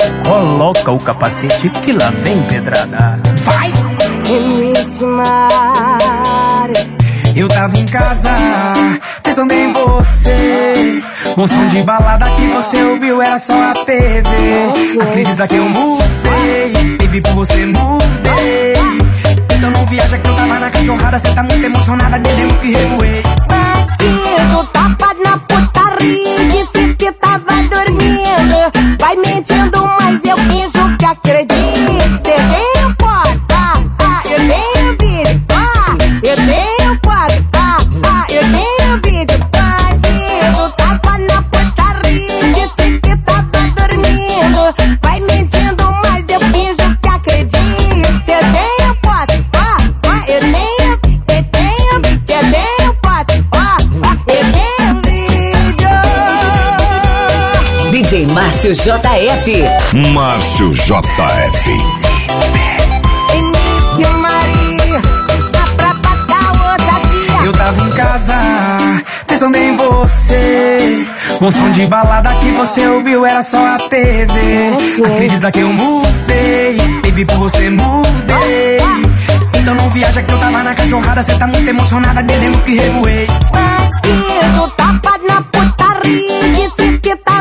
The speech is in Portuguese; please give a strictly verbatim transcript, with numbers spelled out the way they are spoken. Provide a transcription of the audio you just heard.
Coloca o capacete que lá vem pedrada. Vai! M C Mari. Eu tava em casa, pensando em você. Um som de balada que você ouviu era só a T V. Acredita que eu mudei, baby, por você mudei. Então não viaja que eu tava na cachorrada. Cê tá muito emocionada, dizendo que revoei. Bandido, tapa na putaria, disse que tava dormindo. Vai mentindo, mas eu finjo que acredito. Eu tenho foto, ah, ah, eu tenho vídeo, ah, eu tenho foto, ah, ah, eu tenho vídeo. Bandido, tapa na putaria, disse que tava dormindo. Vai mentindo, mas eu finjo que acredito. Eu tenho foto, ah, ah, eu tenho, eu tenho, eu tenho foto, ah, ah, eu tenho vídeo. D J Márcio J F. Márcio J F. M C Maria, pra pagar ousadia. Eu tava em casa, pensando em você. Um som de balada que você ouviu era só a T V. Acredita que eu mudei, baby, por você mudei. Então não viaja que eu tava na cachorrada. Cê tá muito emocionada, dizendo que revoei. Bandido, tapa na putaria, disse que tá